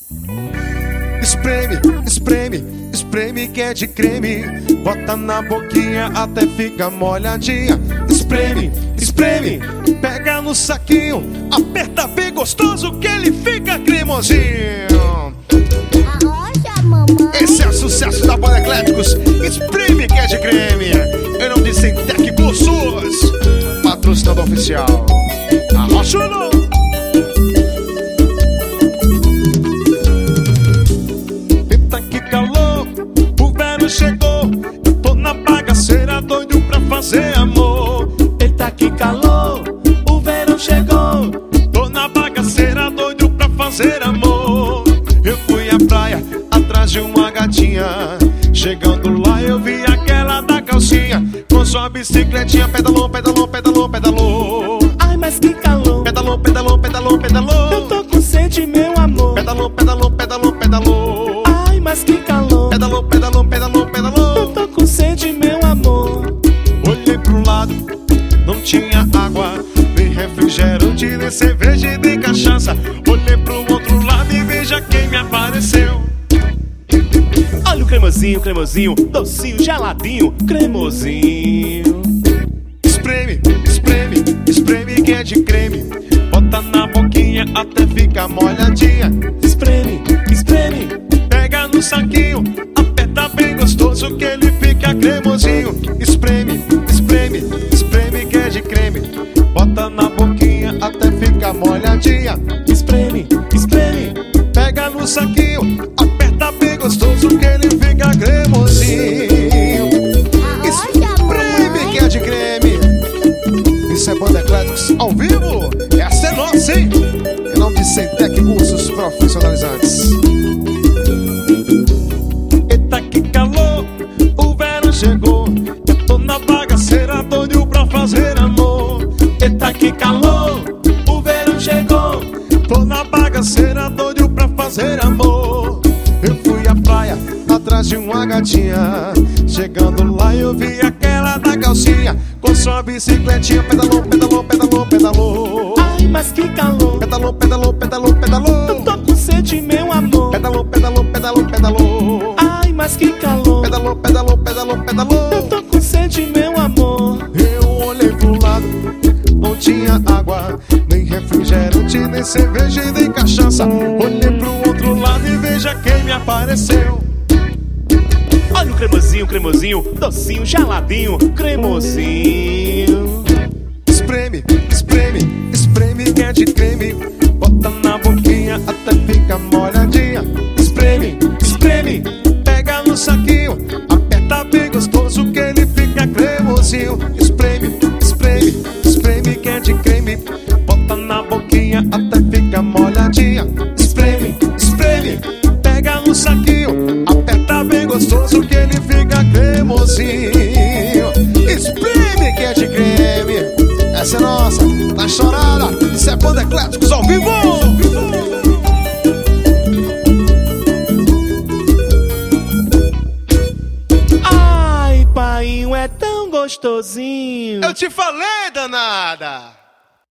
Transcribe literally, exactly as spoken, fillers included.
Espreme, espreme, espreme que é de creme. Bota na boquinha até fica molhadinha. Espreme, espreme, pega no saquinho, aperta bem gostoso que ele fica cremosinho. Arrocha, mamãe. Esse é sucesso da Banda Ecléticos. Espreme que é de creme. Em nome de Centec Cursos, patrocinador oficial. Arrocha ou não? Eita que calor, o verão chegou. Eu tô na bagaceira doido pra fazer amor. Eita que calor, o verão chegou. Tô na bagaceira doido pra fazer amor. Eu fui à praia atrás de uma gatinha. Chegando lá eu vi aquela da calcinha. Com sua bicicletinha pedalou, pedalou, pedalou, pedalou. Ai, mas que calor. Pedalou, pedalou, pedalou, pedalou. Eu tô com sede, meu amor. Pedalou, pedalou, pedalou, pedalou. Ai, mas que calor. Pedalou, pedalou, pedalou, Eu pedalou. tô com sede, meu amor. Olhei pro lado, não tinha água, nem refrigerante, nem cerveja e nem cachaça. Olhei pro outro lado e veja quem me apareceu. Olha o cremosinho, cremosinho, docinho, geladinho, cremosinho. Espreme, espreme, espreme que é de creme. Bota na boquinha até fica molhadinha. Espreme, espreme, Pega no saquinho, aperta bem gostoso que ele fica cremosinho. Espreme, espreme, espreme que é de creme. Bota na boquinha até fica molhadinha. espreme, espreme. Pega no saquinho, aperta bem gostoso que ele fica cremosinho. Espreme que é de creme. Isso é Banda Ecléticos ao vivo. Essa é nossa, hein? Em nome de Centec Cursos Profissionalizantes. Eita que calor, o verão chegou. Eu tô na bagaceira doido pra fazer amor. Eita que calor, o verão chegou. Tô na bagaceira doido pra fazer amor. Eu fui à praia atrás de uma gatinha. Chegando lá eu vi aquela da calcinha. Com sua bicicletinha pedalou, pedalou, pedalou, pedalou. Ai, mas que calor. Pedalou, pedalou, pedalou, Eu pedalou. tô com sede, meu amor. Pedalou, pedalou, pedalou, pedalou. Ai, mas que calor. Pedalou, pedalou, pedalou, Eu pedalou. tô com sede, meu amor. Eu olhei pro lado, não tinha água, nem refrigerante, nem cerveja e nem cachaça. Olhei pro outro lado e veja quem me apareceu. Olha o cremosinho, cremosinho, docinho, geladinho, cremosinho. Espreme, espreme, espreme que é de creme. Bota na boquinha até fica molhadinha. Espreme, espreme, pega no saquinho, aperta bem gostoso que ele fica cremosinho. Espreme, espreme, espreme que é de creme. Bota na boquinha até fica molhadinha. Espreme, espreme, pega no saquinho, aperta bem gostoso que ele fica cremosinho. Espreme que é de creme. Essa é nossa, tá chorada. Isso é Banda Ecléticos ao vivo. Ai, painho, é tão gostosinho. Eu te falei, danada.